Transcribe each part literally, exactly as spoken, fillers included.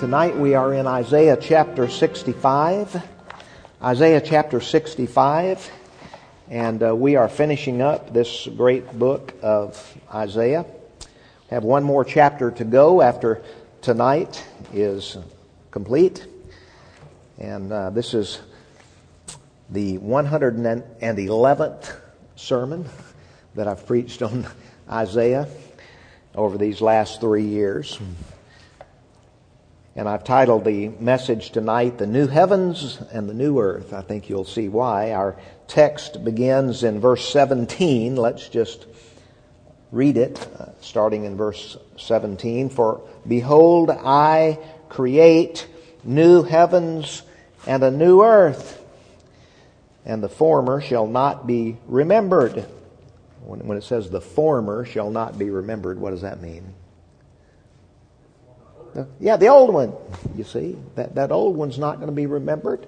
Tonight we are in Isaiah chapter sixty-five. Isaiah chapter sixty-five. And uh, we are finishing up this great book of Isaiah. We have one more chapter to go after tonight is complete. And uh, this is the one hundred eleventh sermon that I've preached on Isaiah over these last three years. And I've titled the message tonight, The New Heavens and the New Earth. I think you'll see why. Our text begins in verse seventeen. Let's just read it, uh, starting in verse seventeen. For behold, I create new heavens and a new earth, and the former shall not be remembered. When, when it says the former shall not be remembered, what does that mean? Yeah, the old one. You see, that, that old one's not going to be remembered.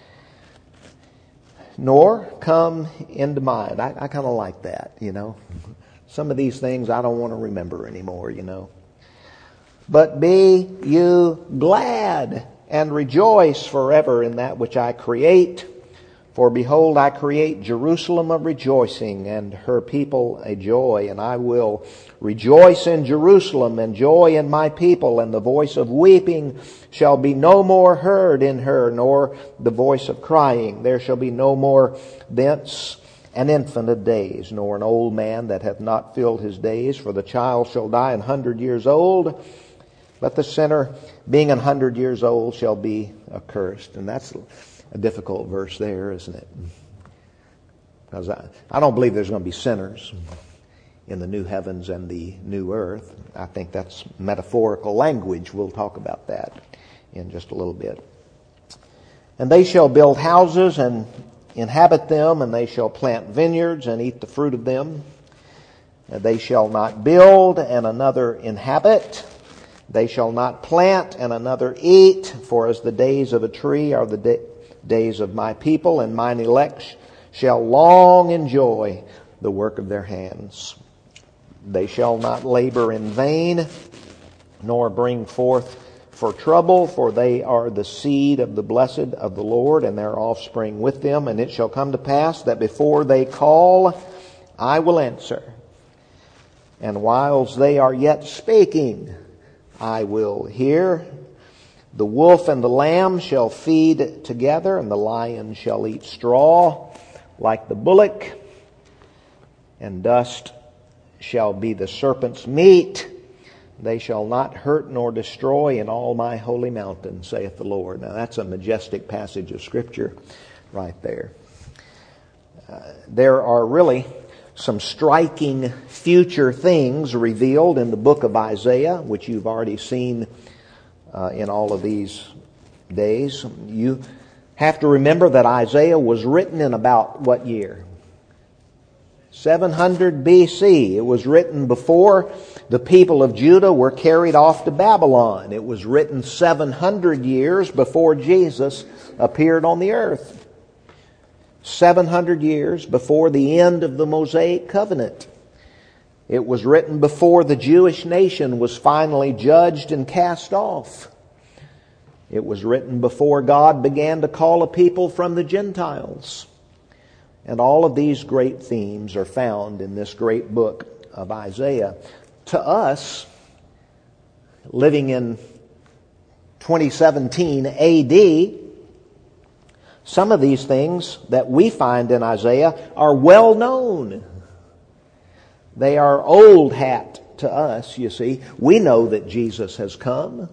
Nor come into mind. I, I kind of like that, you know. Some of these things I don't want to remember anymore, you know. But be you glad and rejoice forever in that which I create. For behold, I create Jerusalem a rejoicing, and her people a joy. And I will rejoice in Jerusalem, and joy in my people. And the voice of weeping shall be no more heard in her, nor the voice of crying. There shall be no more thence an infant of days, nor an old man that hath not filled his days. For the child shall die an hundred years old, but the sinner, being an hundred years old, shall be accursed. And that's a difficult verse there, isn't it? Because I, I don't believe there's going to be sinners in the new heavens and the new earth. I think that's metaphorical language. We'll talk about that in just a little bit. And they shall build houses and inhabit them, and they shall plant vineyards and eat the fruit of them. And they shall not build and another inhabit. They shall not plant and another eat. For as the days of a tree are the day, days of my people, and mine elect shall long enjoy the work of their hands. They shall not labor in vain, nor bring forth for trouble, for they are the seed of the blessed of the Lord, and their offspring with them. And it shall come to pass that before they call, I will answer. And whiles they are yet speaking, I will hear. The wolf and the lamb shall feed together, and the lion shall eat straw like the bullock, and dust shall be the serpent's meat. They shall not hurt nor destroy in all my holy mountain, saith the Lord. Now that's a majestic passage of Scripture right there. Uh, there are really some striking future things revealed in the book of Isaiah, which you've already seen uh, in all of these days. You have to remember that Isaiah was written in about what year? seven hundred B C. It was written before the people of Judah were carried off to Babylon. It was written seven hundred years before Jesus appeared on the earth. seven hundred years before the end of the Mosaic covenant. It was written before the Jewish nation was finally judged and cast off. It was written before God began to call a people from the Gentiles. And all of these great themes are found in this great book of Isaiah. To us, living in twenty seventeen A D, some of these things that we find in Isaiah are well known. They are old hat to us, you see. We know that Jesus has come.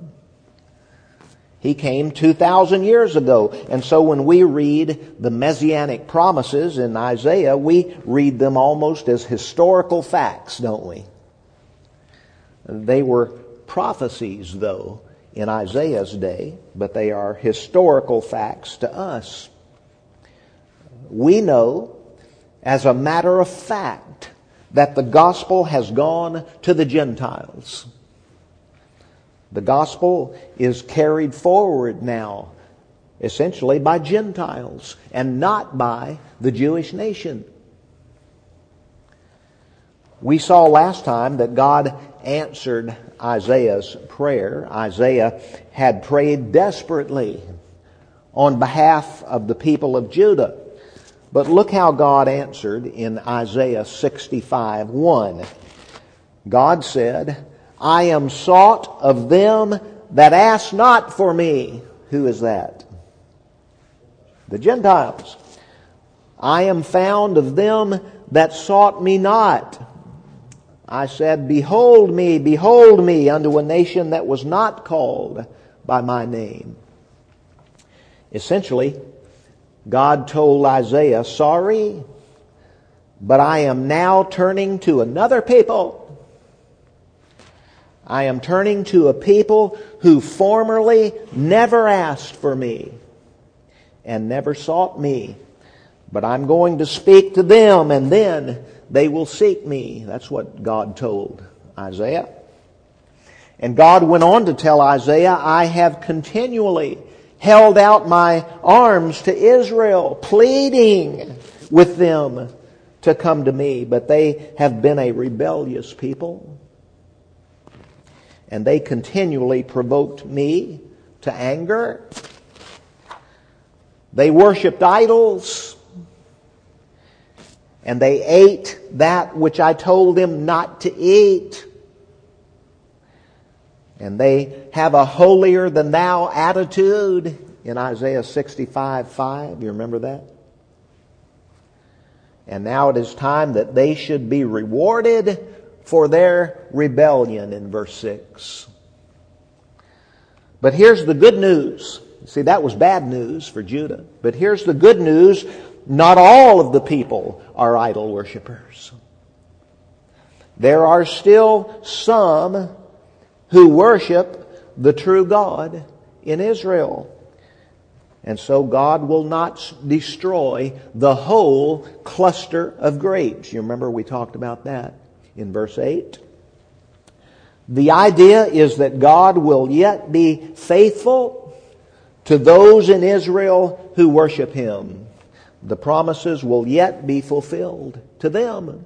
He came two thousand years ago. And so when we read the messianic promises in Isaiah, we read them almost as historical facts, don't we? They were prophecies, though, in Isaiah's day, but they are historical facts to us. We know, as a matter of fact, that the gospel has gone to the Gentiles. The gospel is carried forward now, essentially by Gentiles, and not by the Jewish nation. We saw last time that God answered Isaiah's prayer. Isaiah had prayed desperately on behalf of the people of Judah. But look how God answered in Isaiah sixty-five one. God said, I am sought of them that ask not for me. Who is that? The Gentiles. I am found of them that sought me not. I said, behold me, behold me, unto a nation that was not called by my name. Essentially, God told Isaiah, sorry, but I am now turning to another people. I am turning to a people who formerly never asked for me and never sought me. But I'm going to speak to them, and then they will seek me. That's what God told Isaiah. And God went on to tell Isaiah, I have continually held out my arms to Israel, pleading with them to come to me. But they have been a rebellious people. And they continually provoked me to anger. They worshipped idols. And they ate that which I told them not to eat. And they have a holier than thou attitude in Isaiah sixty-five five. You remember that? And now it is time that they should be rewarded for their rebellion in verse six. But here's the good news. See, that was bad news for Judah. But here's the good news. Not all of the people are idol worshipers. There are still some who worship the true God in Israel. And so God will not destroy the whole cluster of grapes. You remember we talked about that in verse eight. The idea is that God will yet be faithful to those in Israel who worship Him. The promises will yet be fulfilled to them.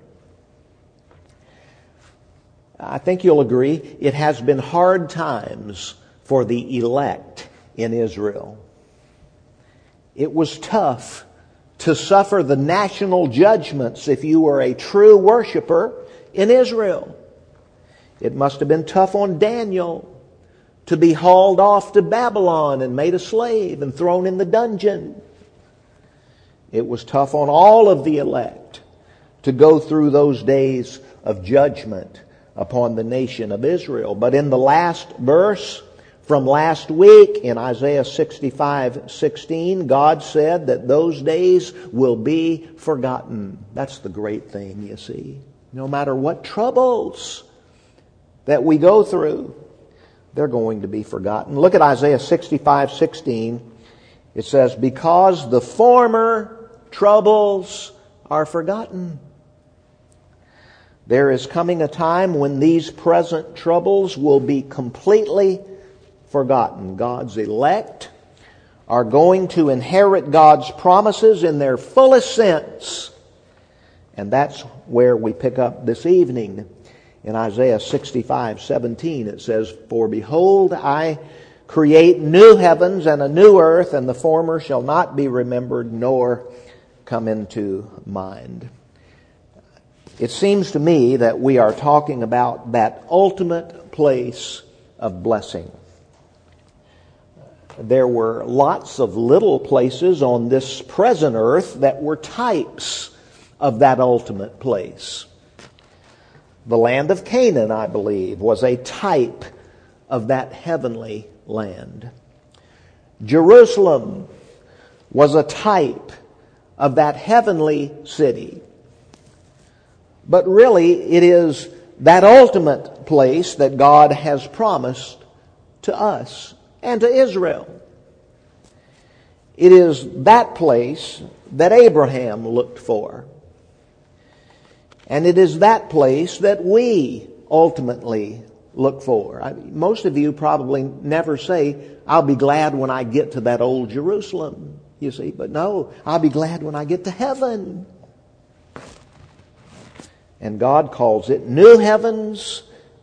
I think you'll agree it has been hard times for the elect in Israel. It was tough to suffer the national judgments if you were a true worshiper in Israel. It must have been tough on Daniel to be hauled off to Babylon and made a slave and thrown in the dungeon. It was tough on all of the elect to go through those days of judgment upon the nation of Israel. But in the last verse from last week in Isaiah sixty-five sixteen, God said that those days will be forgotten. That's the great thing, you see. No matter what troubles that we go through, they're going to be forgotten. Look at Isaiah sixty-five sixteen. It says, because the former troubles are forgotten. There is coming a time when these present troubles will be completely forgotten. God's elect are going to inherit God's promises in their fullest sense. And that's where we pick up this evening. In Isaiah sixty-five seventeen, it says, for behold, I create new heavens and a new earth, and the former shall not be remembered nor come into mind. It seems to me that we are talking about that ultimate place of blessing. There were lots of little places on this present earth that were types of that ultimate place. The land of Canaan, I believe, was a type of that heavenly land. Jerusalem was a type of that heavenly city. But really, it is that ultimate place that God has promised to us and to Israel. It is that place that Abraham looked for. And it is that place that we ultimately look for. I, most of you probably never say, I'll be glad when I get to that old Jerusalem, you see. But no, I'll be glad when I get to heaven. And God calls it new heavens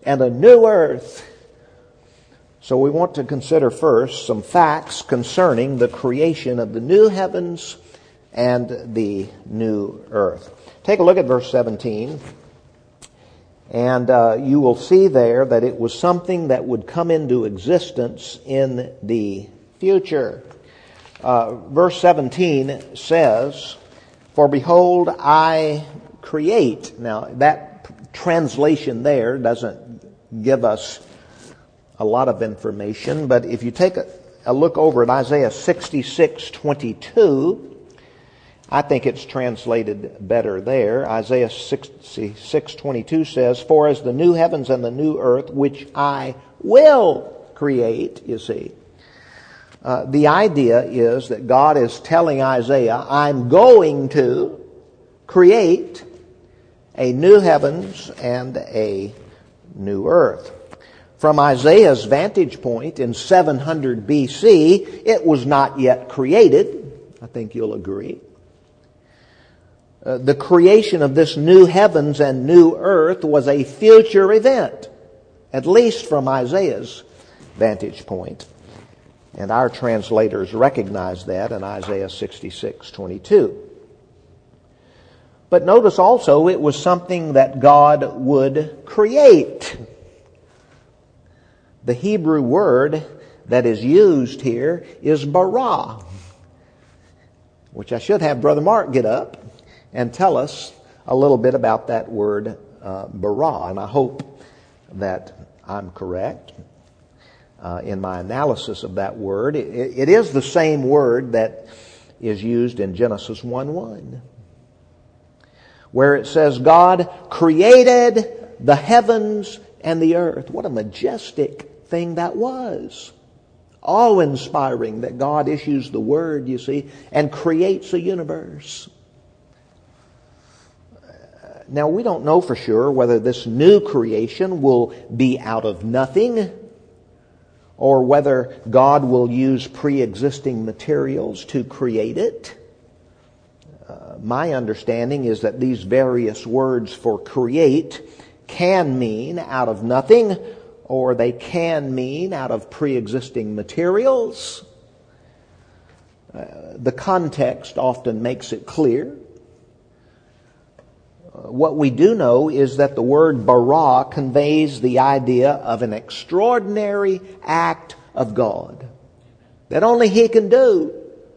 and a new earth. So we want to consider first some facts concerning the creation of the new heavens and the new earth. Take a look at verse seventeen. And uh, you will see there that it was something that would come into existence in the future. Uh, verse seventeen says, "For behold, I create." Now, that translation there doesn't give us a lot of information, but if you take a, a look over at Isaiah sixty-six twenty-two, I think it's translated better there. Isaiah sixty-six twenty-two says, "For as the new heavens and the new earth, which I will create," you see. Uh, the idea is that God is telling Isaiah, I'm going to create a new heavens and a new earth. From Isaiah's vantage point in seven hundred B C, it was not yet created. I think you'll agree. Uh, the creation of this new heavens and new earth was a future event, at least from Isaiah's vantage point. And our translators recognize that in Isaiah sixty-six twenty-two. But notice also it was something that God would create. The Hebrew word that is used here is bara, which I should have Brother Mark get up and tell us a little bit about that word uh, bara. And I hope that I'm correct uh, in my analysis of that word. It, it is the same word that is used in Genesis one one, where it says, God created the heavens and the earth. What a majestic thing that was. Awe-inspiring that God issues the word, you see, and creates a universe. Now, we don't know for sure whether this new creation will be out of nothing or whether God will use pre-existing materials to create it. Uh, my understanding is that these various words for create can mean out of nothing, or they can mean out of pre-existing materials. Uh, the context often makes it clear. Uh, what we do know is that the word bara conveys the idea of an extraordinary act of God that only He can do.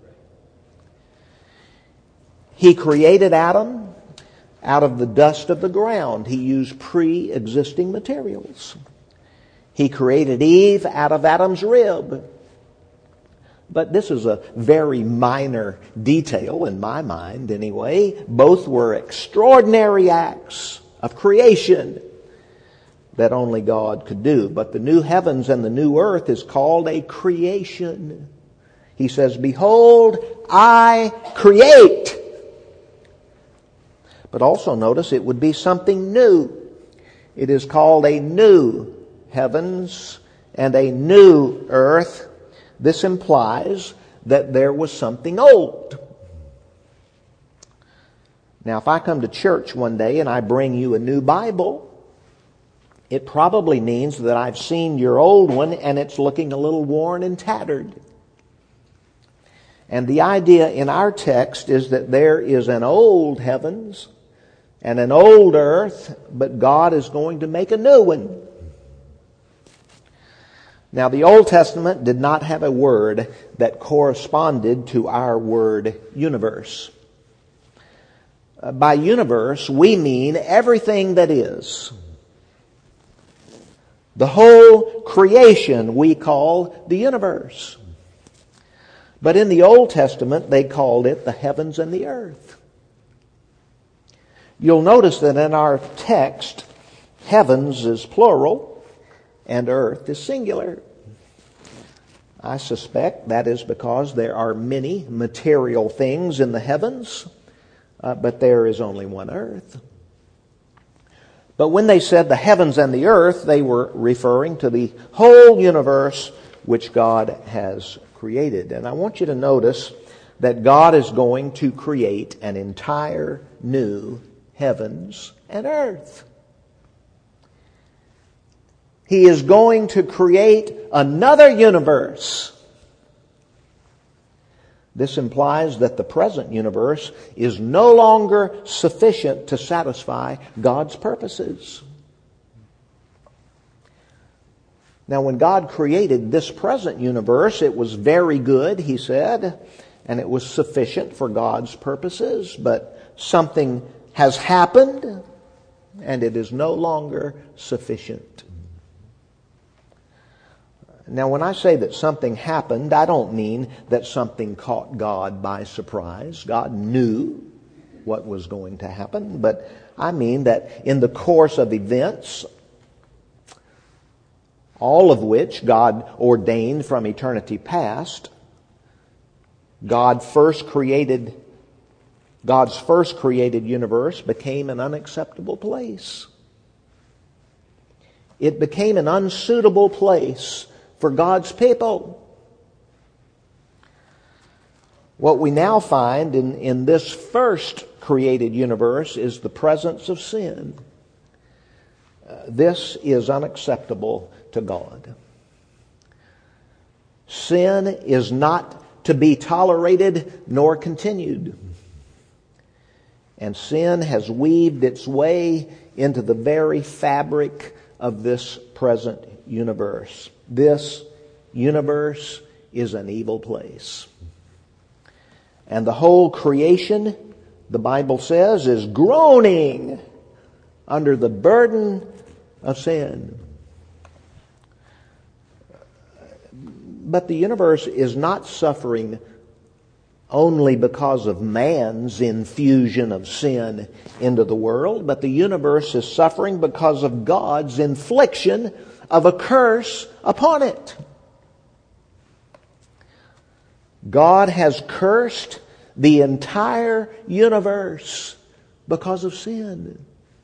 He created Adam out of the dust of the ground. He used pre-existing materials. He created Eve out of Adam's rib. But this is a very minor detail in my mind anyway. Both were extraordinary acts of creation that only God could do. But the new heavens and the new earth is called a creation. He says, behold, I create. But also notice it would be something new. It is called a new heavens and a new earth. This implies that there was something old. Now, if I come to church one day and I bring you a new Bible, it probably means that I've seen your old one and it's looking a little worn and tattered. And the idea in our text is that there is an old heavens and an old earth, but God is going to make a new one. Now, the Old Testament did not have a word that corresponded to our word universe. Uh, by universe, we mean everything that is. The whole creation we call the universe. But in the Old Testament, they called it the heavens and the earth. You'll notice that in our text, heavens is plural and earth is singular. I suspect that is because there are many material things in the heavens, uh, but there is only one earth. But when they said the heavens and the earth, they were referring to the whole universe which God has created. And I want you to notice that God is going to create an entire new heavens and earth. He is going to create another universe. This implies that the present universe is no longer sufficient to satisfy God's purposes. Now, when God created this present universe, it was very good, he said, and it was sufficient for God's purposes, but something has happened, and it is no longer sufficient. Now, when I say that something happened, I don't mean that something caught God by surprise. God knew what was going to happen, but I mean that in the course of events, all of which God ordained from eternity past, God first created, God's first created universe became an unacceptable place. It became an unsuitable place for God's people. What we now find in, in this first created universe is the presence of sin. Uh, this is unacceptable to God. Sin is not to be tolerated nor continued. And sin has weaved its way into the very fabric of this present universe. This universe is an evil place. And the whole creation, the Bible says, is groaning under the burden of sin. But the universe is not suffering only because of man's infusion of sin into the world, but the universe is suffering because of God's infliction of a curse upon it. God has cursed the entire universe because of sin.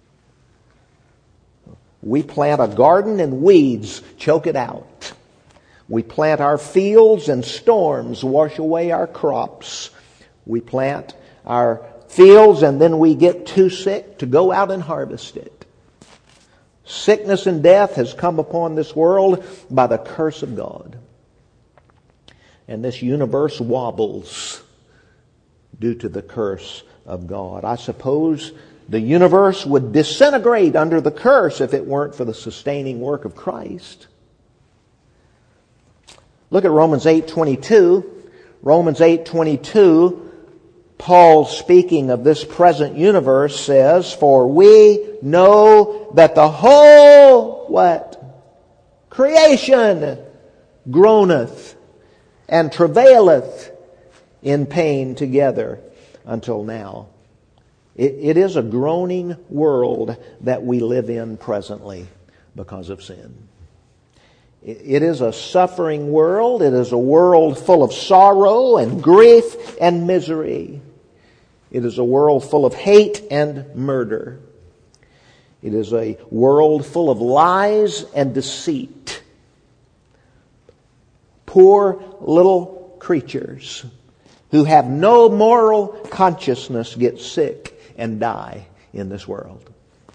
We plant a garden and weeds choke it out. We plant our fields and storms wash away our crops. We plant our fields and then we get too sick to go out and harvest it. Sickness and death has come upon this world by the curse of God. And this universe wobbles due to the curse of God. I suppose the universe would disintegrate under the curse if it weren't for the sustaining work of Christ. Look at Romans eight twenty-two. Romans eight twenty-two, Paul, speaking of this present universe, says, "For we know that the whole," what? "creation groaneth and travaileth in pain together until now." It, it is a groaning world that we live in presently because of sin. It, it is a suffering world. It is a world full of sorrow and grief and misery. It is a world full of hate and murder. It is a world full of lies and deceit. Poor little creatures who have no moral consciousness get sick and die in this world.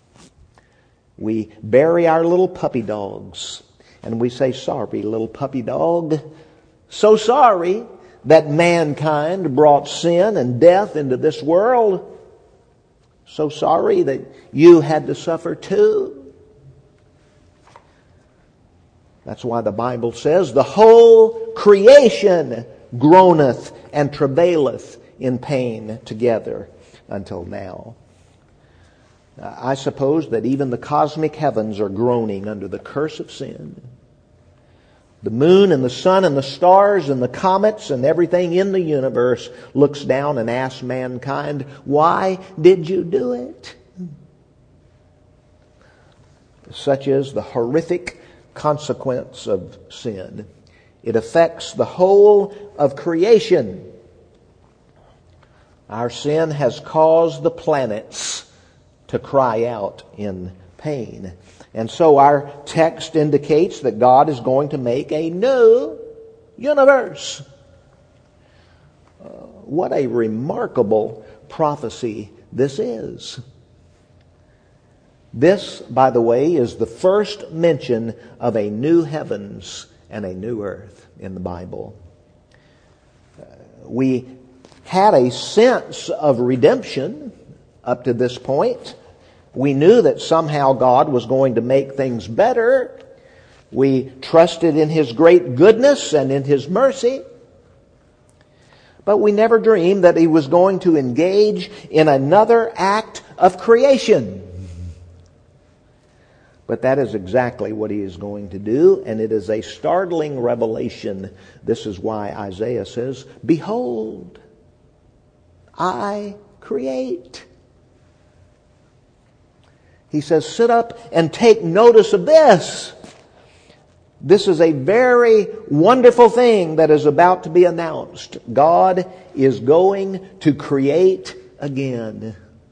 We bury our little puppy dogs and we say, "Sorry, little puppy dog. So sorry that mankind brought sin and death into this world. So sorry that you had to suffer too." That's why the Bible says, "The whole creation groaneth and travaileth in pain together until now." I suppose that even the cosmic heavens are groaning under the curse of sin. The moon and the sun and the stars and the comets and everything in the universe looks down and asks mankind, "Why did you do it?" Such is the horrific consequence of sin. It affects the whole of creation. Our sin has caused the planets to cry out in pain. And so our text indicates that God is going to make a new universe. Uh, what a remarkable prophecy this is. This, by the way, is the first mention of a new heavens and a new earth in the Bible. Uh, we had a sense of redemption up to this point. We knew that somehow God was going to make things better. We trusted in His great goodness and in His mercy. But we never dreamed that He was going to engage in another act of creation. But that is exactly what He is going to do, and it is a startling revelation. This is why Isaiah says, "Behold, I create." He says, sit up and take notice of this. This is a very wonderful thing that is about to be announced. God is going to create again.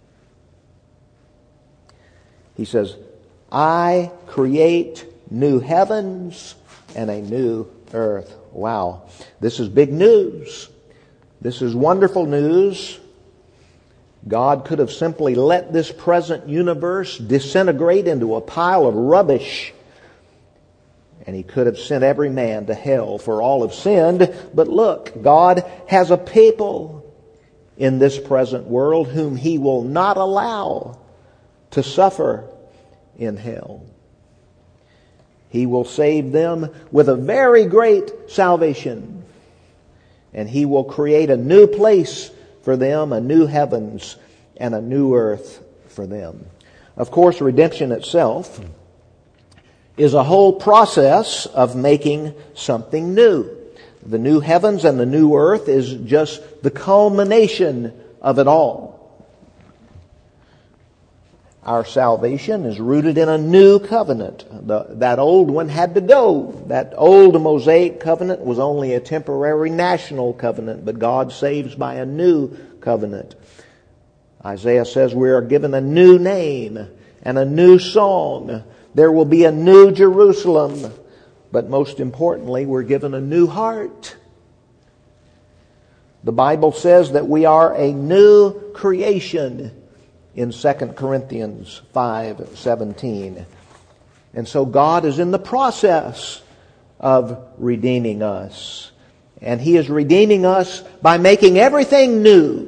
He says, I create new heavens and a new earth. Wow. This is big news. This is wonderful news. God could have simply let this present universe disintegrate into a pile of rubbish. And He could have sent every man to hell, for all have sinned. But look, God has a people in this present world whom He will not allow to suffer in hell. He will save them with a very great salvation. And He will create a new place for them, a new heavens and a new earth for them. Of course, redemption itself is a whole process of making something new. The new heavens and the new earth is just the culmination of it all. Our salvation is rooted in a new covenant. The, that old one had to go. That old Mosaic covenant was only a temporary national covenant, but God saves by a new covenant. Isaiah says we are given a new name and a new song. There will be a new Jerusalem. But most importantly, we're given a new heart. The Bible says that we are a new creation in Second Corinthians five seventeen. And so God is in the process of redeeming us. And He is redeeming us by making everything new.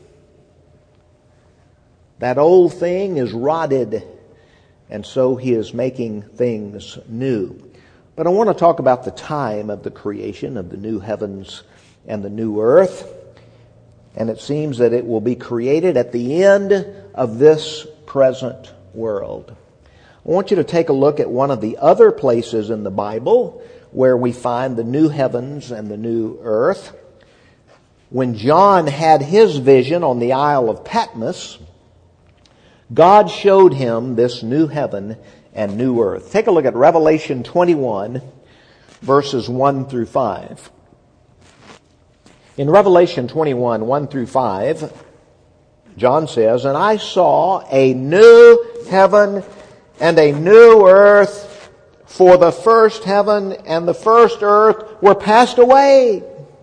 That old thing is rotted, and so He is making things new. But I want to talk about the time of the creation of the new heavens and the new earth. And it seems that it will be created at the end of this present world. I want you to take a look at one of the other places in the Bible where we find the new heavens and the new earth. When John had his vision on the Isle of Patmos, God showed him this new heaven and new earth. Take a look at Revelation twenty-one, verses one through five. In Revelation twenty-one, one through five, John says, "And I saw a new heaven and a new earth, for the first heaven and the first earth were passed away.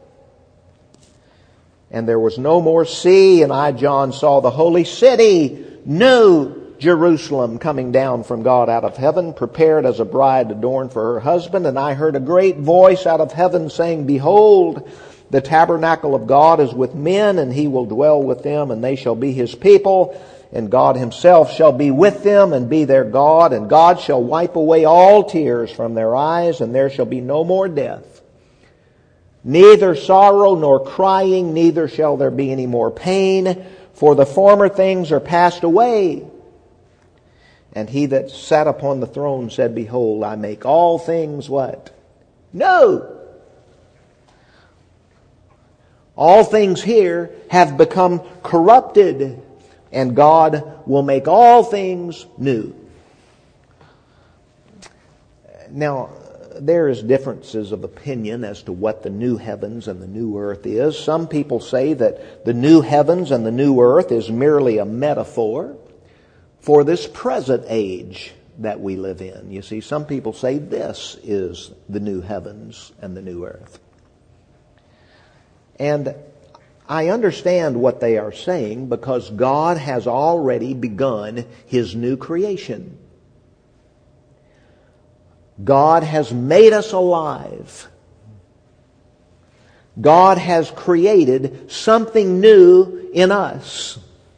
And there was no more sea, and I, John, saw the holy city, New Jerusalem, coming down from God out of heaven, prepared as a bride adorned for her husband. And I heard a great voice out of heaven saying, Behold, the tabernacle of God is with men, and He will dwell with them, and they shall be His people. And God Himself shall be with them and be their God. And God shall wipe away all tears from their eyes, and there shall be no more death. Neither sorrow nor crying, neither shall there be any more pain, for the former things are passed away. And He that sat upon the throne said, Behold, I make all things what? New. All things here have become corrupted, and God will make all things new. Now, there is differences of opinion as to what the new heavens and the new earth is. Some people say that the new heavens and the new earth is merely a metaphor for this present age that we live in. You see, some people say this is the new heavens and the new earth. And I understand what they are saying because God has already begun His new creation. God has made us alive. God has created something new in us.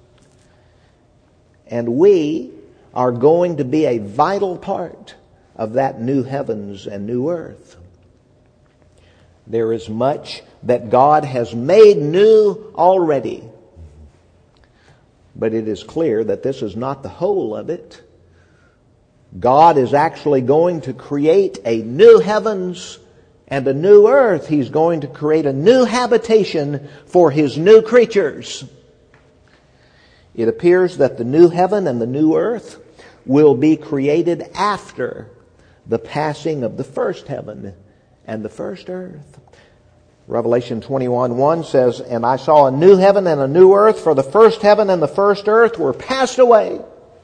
And we are going to be a vital part of that new heavens and new earth. There is much that God has made new already. But it is clear that this is not the whole of it. God is actually going to create a new heavens and a new earth. He's going to create a new habitation for His new creatures. It appears that the new heaven and the new earth will be created after the passing of the first heaven and the first earth. Revelation twenty-one one says, "And I saw a new heaven and a new earth, for the first heaven and the first earth were passed away."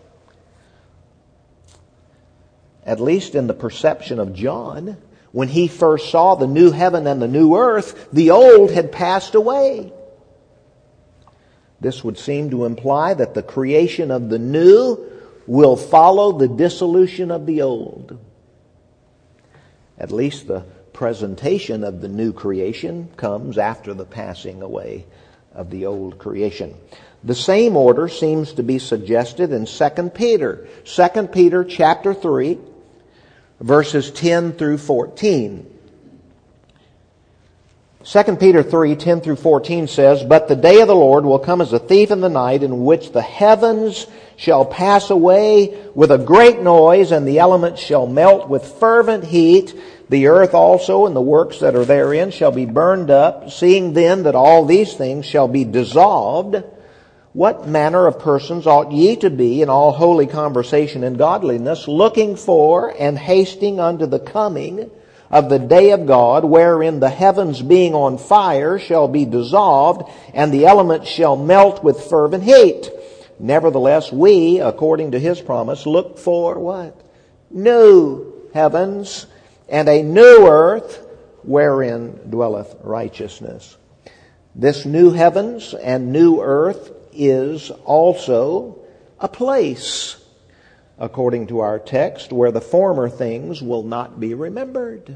At least in the perception of John, when he first saw the new heaven and the new earth, the old had passed away. This would seem to imply that the creation of the new will follow the dissolution of the old. At least the presentation of the new creation comes after the passing away of the old creation. The same order seems to be suggested in Second Peter. Second Peter chapter three, verses ten through fourteen. Second Peter three, ten through fourteen says, "But the day of the Lord will come as a thief in the night, in which the heavens shall pass away with a great noise, and the elements shall melt with fervent heat. The earth also and the works that are therein shall be burned up. Seeing then that all these things shall be dissolved, what manner of persons ought ye to be in all holy conversation and godliness, looking for and hasting unto the coming of the day of God, wherein the heavens being on fire shall be dissolved, and the elements shall melt with fervent heat? Nevertheless, we, according to His promise, look for" what? "New heavens and a new earth, wherein dwelleth righteousness." This new heavens and new earth is also a place, according to our text, where the former things will not be remembered.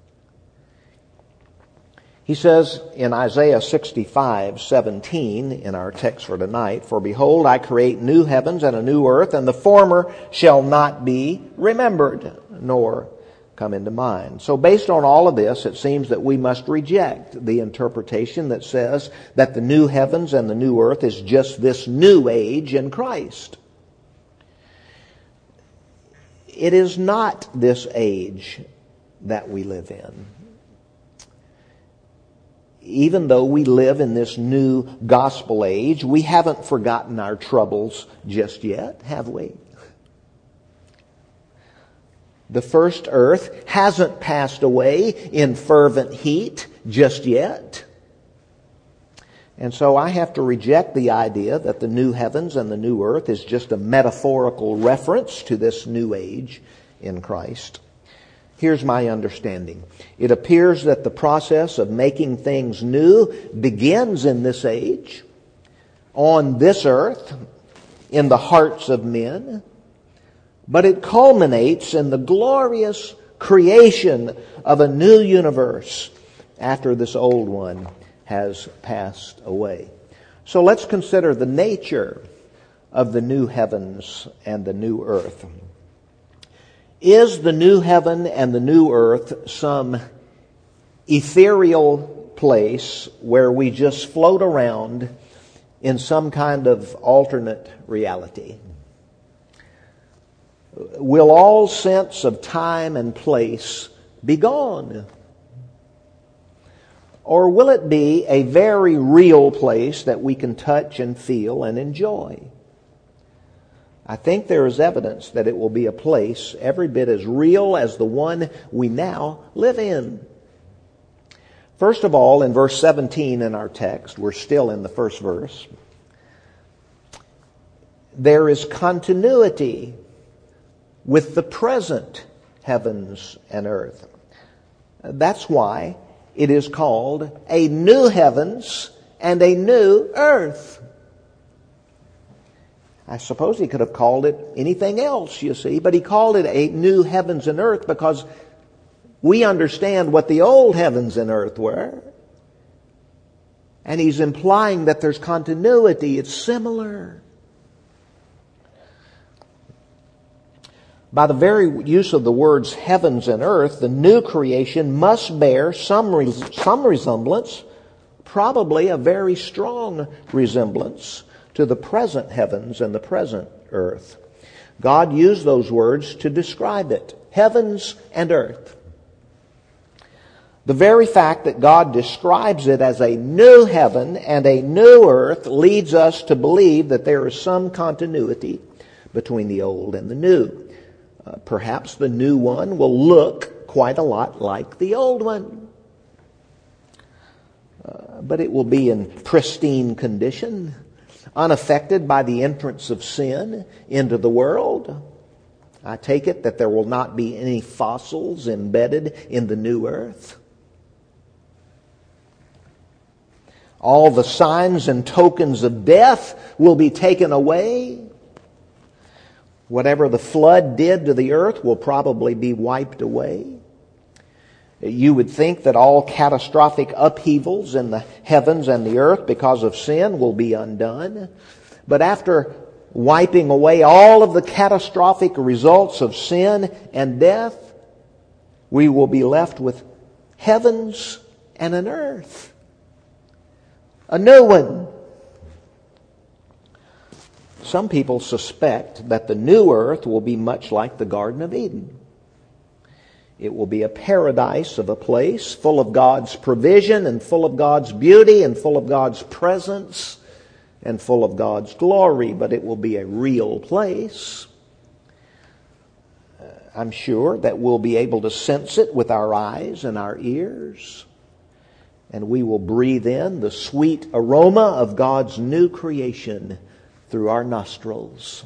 He says in Isaiah sixty-five seventeen, in our text for tonight, "For behold, I create new heavens and a new earth, and the former shall not be remembered, nor come into mind." So based on all of this, it seems that we must reject the interpretation that says that the new heavens and the new earth is just this new age in Christ. It is not this age that we live in. Even though we live in this new gospel age, we haven't forgotten our troubles just yet, have we? The first earth hasn't passed away in fervent heat just yet. And so I have to reject the idea that the new heavens and the new earth is just a metaphorical reference to this new age in Christ. Here's my understanding. It appears that the process of making things new begins in this age, on this earth, in the hearts of men, but it culminates in the glorious creation of a new universe after this old one has passed away. So let's consider the nature of the new heavens and the new earth. Is the new heaven and the new earth some ethereal place where we just float around in some kind of alternate reality? Will all sense of time and place be gone? Or will it be a very real place that we can touch and feel and enjoy? I think there is evidence that it will be a place every bit as real as the one we now live in. First of all, in verse seventeen in our text, we're still in the first verse, there is continuity with the present heavens and earth. That's why it is called a new heavens and a new earth. I suppose he could have called it anything else, you see, but he called it a new heavens and earth because we understand what the old heavens and earth were. And he's implying that there's continuity. It's similar. By the very use of the words heavens and earth, the new creation must bear some res- some resemblance, probably a very strong resemblance, to the present heavens and the present earth. God used those words to describe it. Heavens and earth. The very fact that God describes it as a new heaven and a new earth leads us to believe that there is some continuity between the old and the new. Uh, perhaps the new one will look quite a lot like the old one. Uh, but it will be in pristine condition, unaffected by the entrance of sin into the world. I take it that there will not be any fossils embedded in the new earth. All the signs and tokens of death will be taken away. Whatever the flood did to the earth will probably be wiped away. You would think that all catastrophic upheavals in the heavens and the earth because of sin will be undone. But after wiping away all of the catastrophic results of sin and death, we will be left with heavens and an earth. A new one. Some people suspect that the new earth will be much like the Garden of Eden. It will be a paradise of a place full of God's provision and full of God's beauty and full of God's presence and full of God's glory, but it will be a real place. I'm sure that we'll be able to sense it with our eyes and our ears. And we will breathe in the sweet aroma of God's new creation through our nostrils.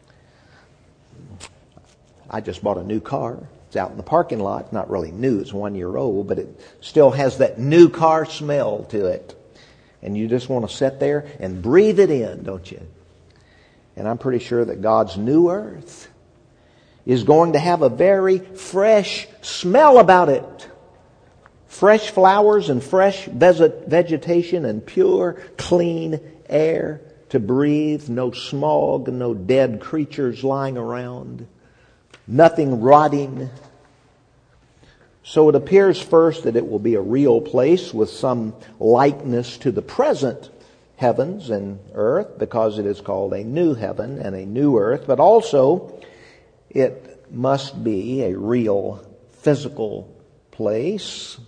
I just bought a new car. It's out in the parking lot. It's not really new. It's one year old, but it still has that new car smell to it. And you just want to sit there and breathe it in, don't you? And I'm pretty sure that God's new earth is going to have a very fresh smell about it. Fresh flowers and fresh vegetation and pure, clean air to breathe. No smog, no dead creatures lying around. Nothing rotting. So it appears first that it will be a real place with some likeness to the present heavens and earth because it is called a new heaven and a new earth. But also it must be a real physical place.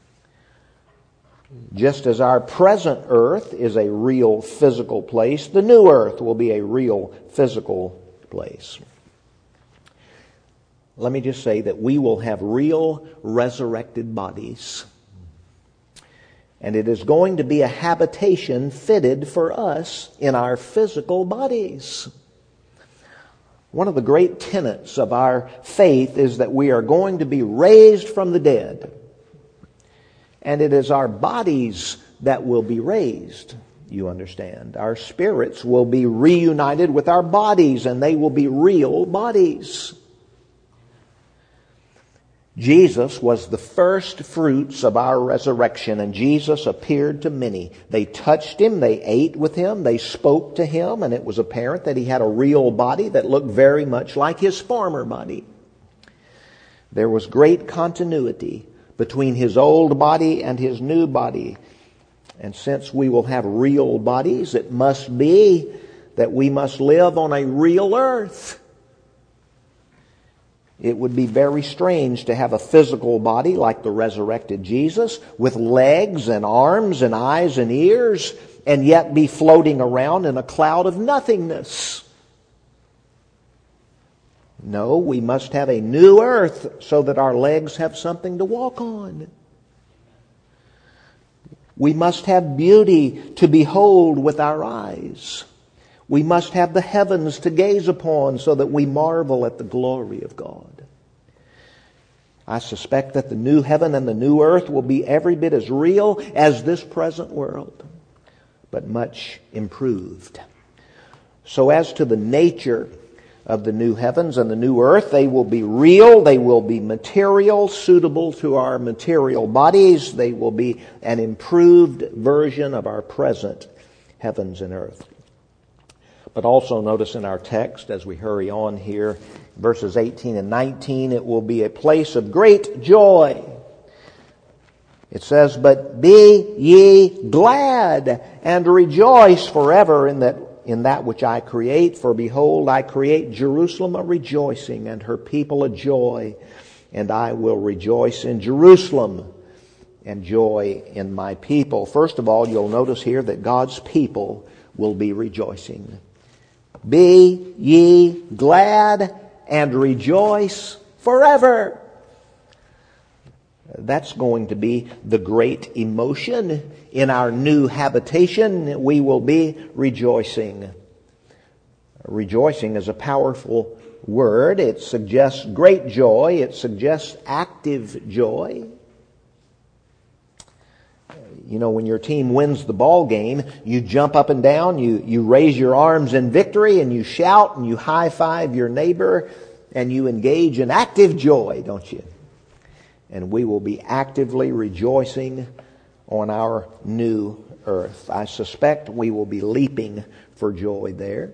Just as our present earth is a real physical place, the new earth will be a real physical place. Let me just say that we will have real resurrected bodies. And it is going to be a habitation fitted for us in our physical bodies. One of the great tenets of our faith is that we are going to be raised from the dead. And it is our bodies that will be raised, you understand. Our spirits will be reunited with our bodies, and they will be real bodies. Jesus was the first fruits of our resurrection, and Jesus appeared to many. They touched him, they ate with him, they spoke to him, and it was apparent that he had a real body that looked very much like his former body. There was great continuity between his old body and his new body. And since we will have real bodies, it must be that we must live on a real earth. It would be very strange to have a physical body like the resurrected Jesus with legs and arms and eyes and ears and yet be floating around in a cloud of nothingness. No, we must have a new earth so that our legs have something to walk on. We must have beauty to behold with our eyes. We must have the heavens to gaze upon so that we marvel at the glory of God. I suspect that the new heaven and the new earth will be every bit as real as this present world. but much improved. So as to the nature of the new heavens and the new earth, they will be real, they will be material, suitable to our material bodies. They will be an improved version of our present heavens and earth. But also notice in our text, as we hurry on here, verses eighteen and nineteen, it will be a place of great joy. It says, "But be ye glad and rejoice forever in that in that which I create. For behold, I create Jerusalem a rejoicing, and her people a joy. And I will rejoice in Jerusalem, and joy in my people." First of all, you'll notice here that God's people will be rejoicing. Be ye glad and rejoice forever. That's going to be the great emotion in our new habitation. We will be rejoicing. Rejoicing is a powerful word. It suggests great joy. It suggests active joy. You know, when your team wins the ball game, you jump up and down, you, you raise your arms in victory, and you shout and you high-five your neighbor, and you engage in active joy, don't you? And we will be actively rejoicing on our new earth. I suspect we will be leaping for joy there.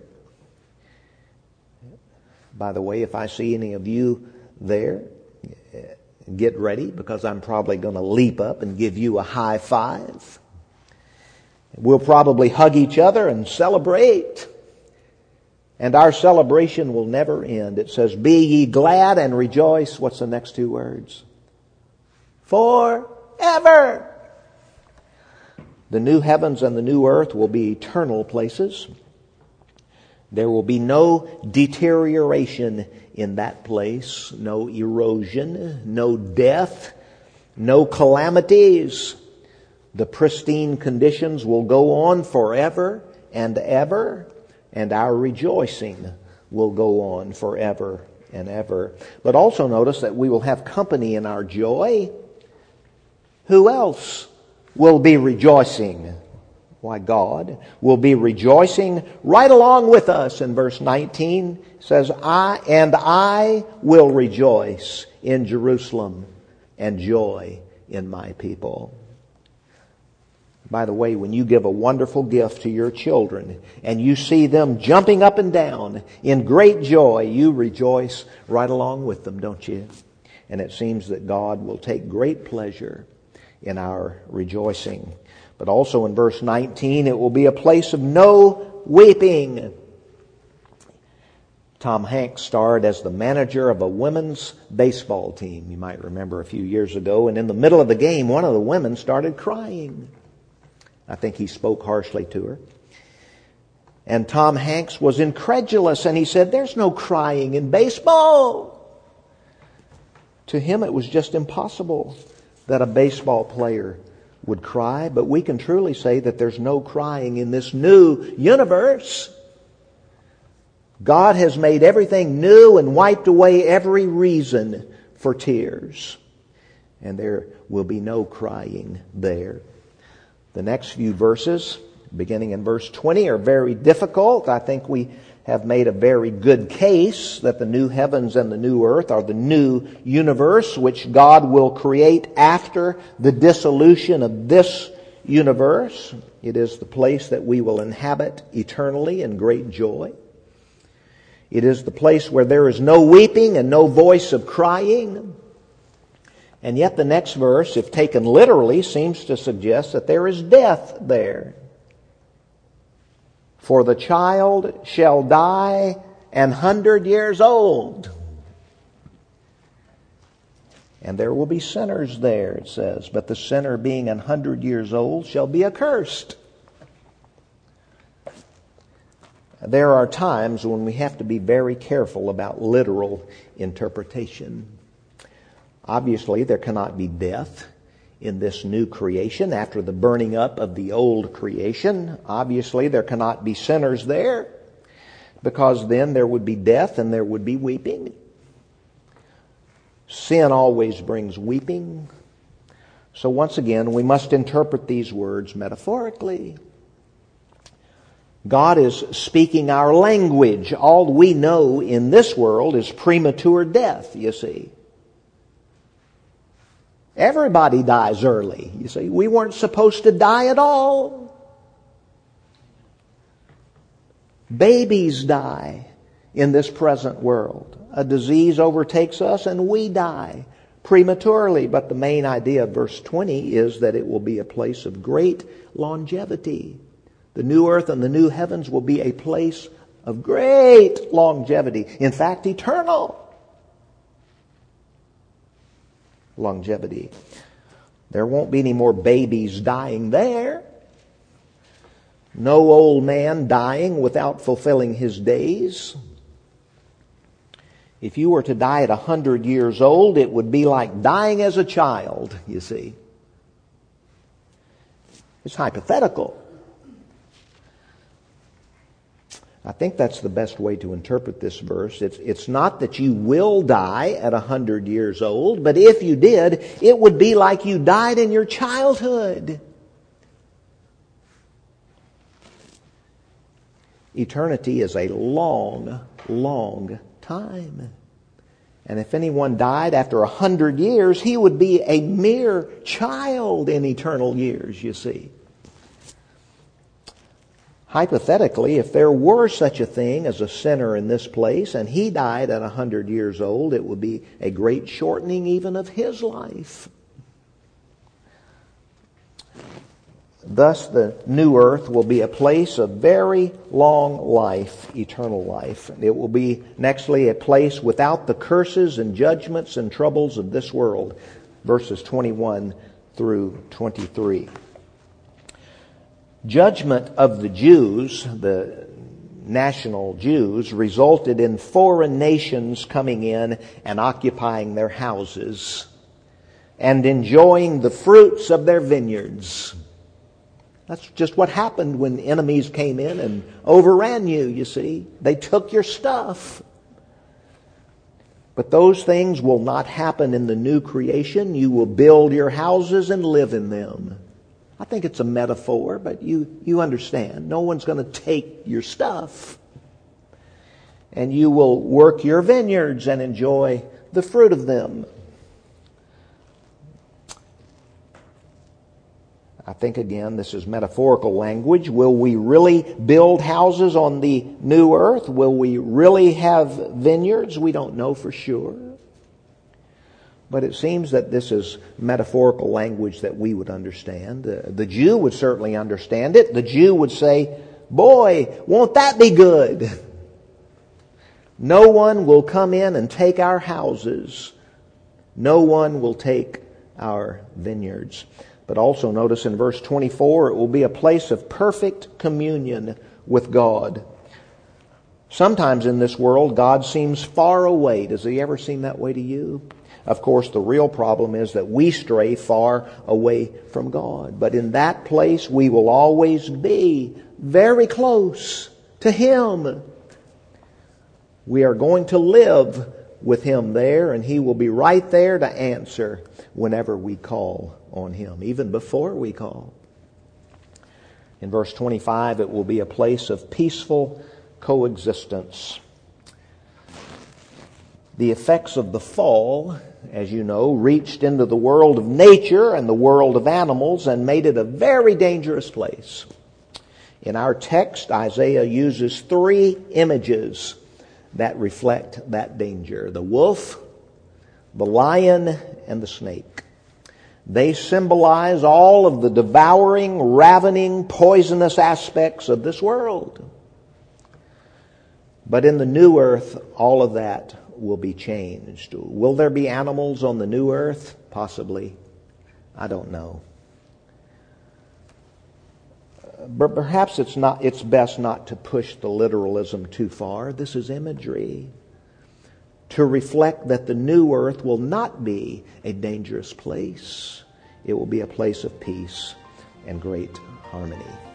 By the way, if I see any of you there, get ready, because I'm probably going to leap up and give you a high five. We'll probably hug each other and celebrate. And our celebration will never end. It says, "Be ye glad and rejoice." What's the next two words? Forever. The new heavens and the new earth will be eternal places. There will be no deterioration in that place, no erosion, no death, no calamities. The pristine conditions will go on forever and ever, and our rejoicing will go on forever and ever. But also notice that we will have company in our joy. Who else will be rejoicing? Why, God will be rejoicing right along with us. In verse nineteen it says, I and I will rejoice in Jerusalem and joy in my people. By the way, when you give a wonderful gift to your children and you see them jumping up and down in great joy, you rejoice right along with them, don't you? And it seems that God will take great pleasure in our rejoicing. But also in verse nineteen, it will be a place of no weeping. Tom Hanks starred as the manager of a women's baseball team, you might remember a few years ago, and in the middle of the game, one of the women started crying. I think he spoke harshly to her. And Tom Hanks was incredulous, and he said, "There's no crying in baseball." To him, it was just impossible that a baseball player would cry, but we can truly say that there's no crying in this new universe. God has made everything new and wiped away every reason for tears. And there will be no crying there. The next few verses, beginning in verse twenty, are very difficult. I think we have made a very good case that the new heavens and the new earth are the new universe which God will create after the dissolution of this universe. It is the place that we will inhabit eternally in great joy. It is the place where there is no weeping and no voice of crying. And yet the next verse, if taken literally, seems to suggest that there is death there. For the child shall die an hundred years old. And there will be sinners there, it says. But the sinner being an hundred years old shall be accursed. There are times when we have to be very careful about literal interpretation. Obviously, there cannot be death in this new creation after the burning up of the old creation. Obviously, there cannot be sinners there, because then there would be death and there would be weeping. Sin always brings weeping. So once again, we must interpret these words metaphorically. God is speaking our language. All we know in this world is premature death, you see. Everybody dies early, you see. We weren't supposed to die at all. Babies die in this present world. A disease overtakes us and we die prematurely. But the main idea of verse twenty is that it will be a place of great longevity. The new earth and the new heavens will be a place of great longevity. In fact, eternal longevity. There won't be any more babies dying there. No old man dying without fulfilling his days. If you were to die at a hundred years old, it would be like dying as a child, you see. It's hypothetical. I think that's the best way to interpret this verse. It's, it's not that you will die at a hundred years old, but if you did, it would be like you died in your childhood. Eternity is a long, long time. And if anyone died after a hundred years, he would be a mere child in eternal years, you see. Hypothetically, if there were such a thing as a sinner in this place and he died at a hundred years old, it would be a great shortening even of his life. Thus, the new earth will be a place of very long life, eternal life. It will be, nextly, a place without the curses and judgments and troubles of this world, verses twenty-one through twenty-three. Judgment of the Jews, the national Jews, resulted in foreign nations coming in and occupying their houses and enjoying the fruits of their vineyards. That's just what happened when enemies came in and overran you, you see. They took your stuff. But those things will not happen in the new creation. You will build your houses and live in them. I think it's a metaphor, but you, you understand. No one's going to take your stuff. And you will work your vineyards and enjoy the fruit of them. I think, again, this is metaphorical language. Will we really build houses on the new earth? Will we really have vineyards? We don't know for sure. But it seems that this is metaphorical language that we would understand. Uh, the Jew would certainly understand it. The Jew would say, boy, won't that be good? No one will come in and take our houses. No one will take our vineyards. But also notice in verse twenty-four, it will be a place of perfect communion with God. Sometimes in this world, God seems far away. Does He ever seem that way to you? Of course, the real problem is that we stray far away from God. But in that place, we will always be very close to Him. We are going to live with Him there, and He will be right there to answer whenever we call on Him, even before we call. In verse twenty-five, it will be a place of peaceful coexistence. The effects of the fall, as you know, reached into the world of nature and the world of animals and made it a very dangerous place. In our text, Isaiah uses three images that reflect that danger: the wolf, the lion, and the snake. They symbolize all of the devouring, ravening, poisonous aspects of this world. But in the new earth, all of that will be changed. Will there be animals on the new earth? Possibly. I don't know. But perhaps it's not, it's best not to push the literalism too far. This is imagery to reflect that the new earth will not be a dangerous place. It will be a place of peace and great harmony.